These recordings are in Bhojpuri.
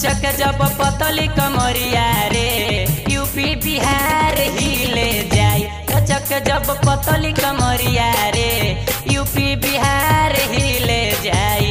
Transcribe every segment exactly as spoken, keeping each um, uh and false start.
लचक जब पतली कमरिया रे यूपी बिहार हिले जाई। लचक जब पतली कमरिया रे यूपी बिहार हिले जाई।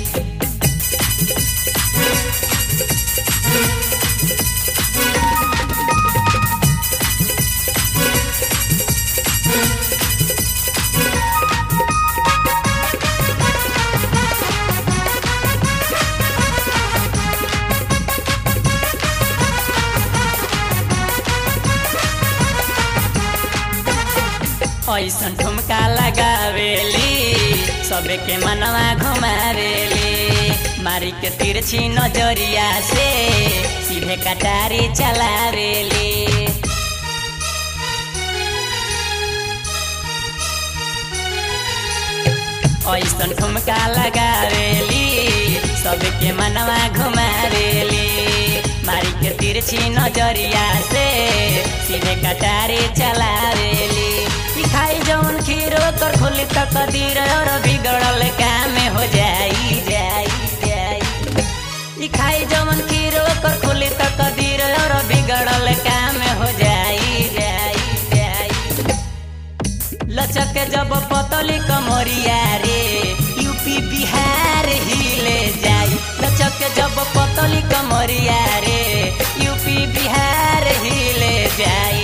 ऐसन ठुमका लगावेली सबे के मनवा घुमावेली। मारी के तिरछी नजरिया से सीधे कटारी चलावेली। ऐसन ठुमका लगावेली सबे के मनवा घुमावेली। मारी के तिरछी नजरिया से सीधे कटारी चलावेली। खाई जौन खीरो कर खुली तक कदीर और बिगड़ल काम हो जाई जाई जाई। खाई जौन खीरो कर खुली तक कदीर और बिगड़ल काम हो जाई जाई जाई। लचक जब पतली कमरिया रे यूपी बिहार हिले जाई। लचक जब पतली कमरिया रे यूपी बिहार हिले जाई।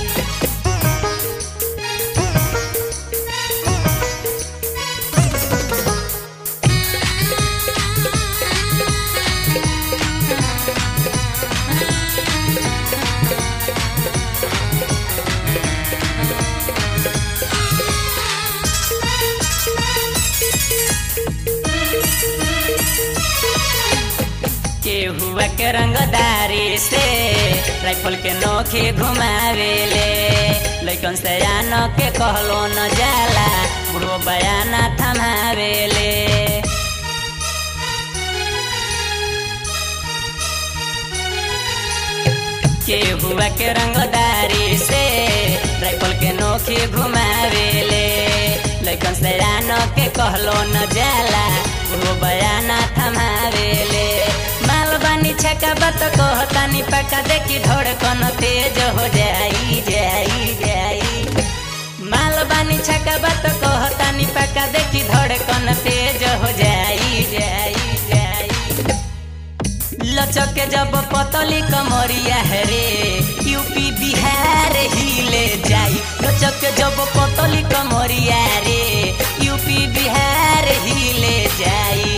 हुआ के रंगदारी से राइफल के नोखे घुमावेले। लइकन से आनो के कहलो न जाला बुढ़ो बयाना थमावेले। के हुआ के रंगदारी से राइफल के नोखे घुमावेले। लइकन से आनो के कहलो न जाला बुढ़ो बयाना थमावेले। मालबानी छका बात कहतानी पका देखी धड़कन तेज हो जाई जाई जाई। मालबानी छका बात कहतानी पका देखी धड़कन तेज हो जाई जाई जाई। लचक जब पतली कमरिया रे यूपी बिहार हिले जाई। लचक जब पतली कमरिया रे यूपी बिहार हिले जाई।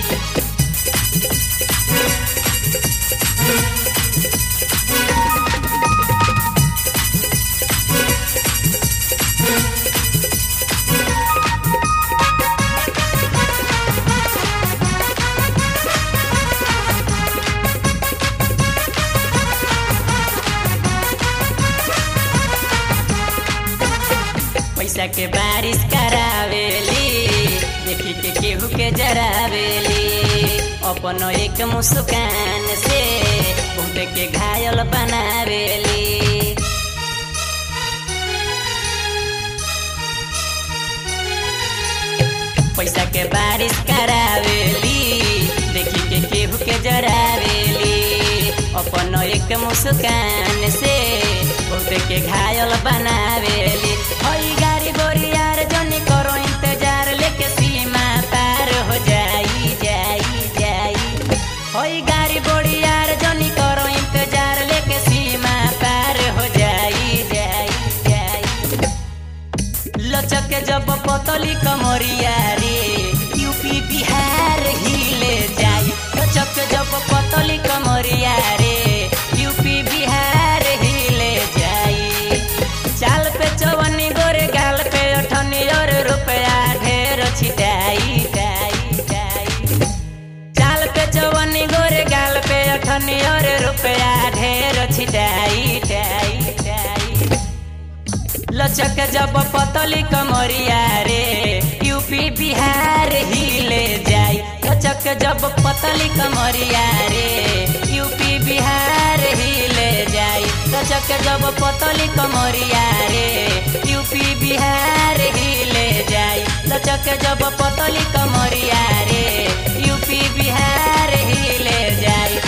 पैसा के बारिश करावेली देखी के केहू के जरावेली। अपनो एक मुस्कान से बहुत के घायल बनावेली। पैसा के बारिश करावेली देखी के केहू के जरावेली। अपनो एक मुस्कान से बहुत के घायल बनावेली। हई गाड़ी बोरियार जनी करो इंतजार लेके सीमा पार हो जाई जाई जाई। हई गाड़ी बोरियार जनी करो इंतजार लेके सीमा पार हो जाई जाई जाई। लचक जब पतली कमरिया रे यूपी बिहार हिले जाई। लचक जब पतली कमरिया रे यूपी बिहार हिले जाई। चाल पे चवनी गोरे गाल पे अठनी और रुपया ढेर छिटाई जाई जाई। चाल पे चवनी गोरे गाल पे अठनी और रुपया ढेर छिटाई जाई जाई। लचक जब पतली कमरिया रे यूपी बिहार हिले जाई। लचक जब पतली कमरिया रे यूपी बिहार हिले जाई। लचक जब पतली कमरिया रे यूपी बिहार हिले जाई। लचक जब पतली कमरिया रे यूपी बिहार हिले जाई।